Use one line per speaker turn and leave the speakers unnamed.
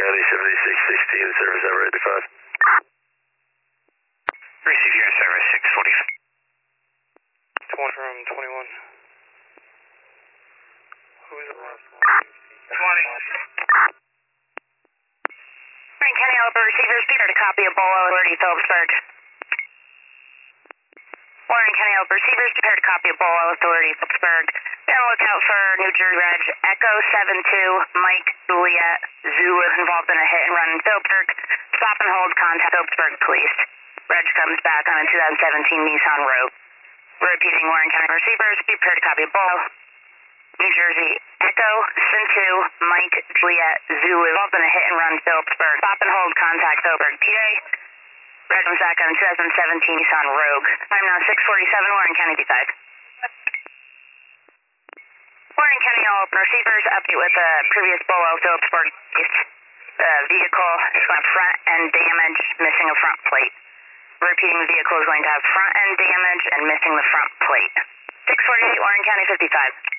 County 7616, service over 85.
Receive your service 645.
20 from 21. Who is the last one?
20.
Warren County Alpha receivers, prepare to copy a Bolo Authority Phillipsburg. Warren County Alpha receivers, prepare to copy a Bolo Authority Phillipsburg. Be on the lookout for New Jersey Reg Echo 72 Mike Juliet Zulu involved in a hit and run in Phillipsburg. Stop and hold, contact Phillipsburg Police. Reg comes back on a 2017 Nissan Rogue. Repeating, Warren County receivers, prepare to copy a Bolo. New Jersey Echo 72 Mike Juliet Zulu involved in a hit and run Phillipsburg. Stop and hold, contact Phillipsburg PA. Reg comes back on a 2017 Nissan Rogue. Time now 6:47, Warren County B5. Warren County all receivers, update with the previous Bolo Phillipsburg case. The vehicle is going to have front end damage, missing a front plate. Repeating, the vehicle is going to have front end damage and missing the front plate. 648, Warren County 55.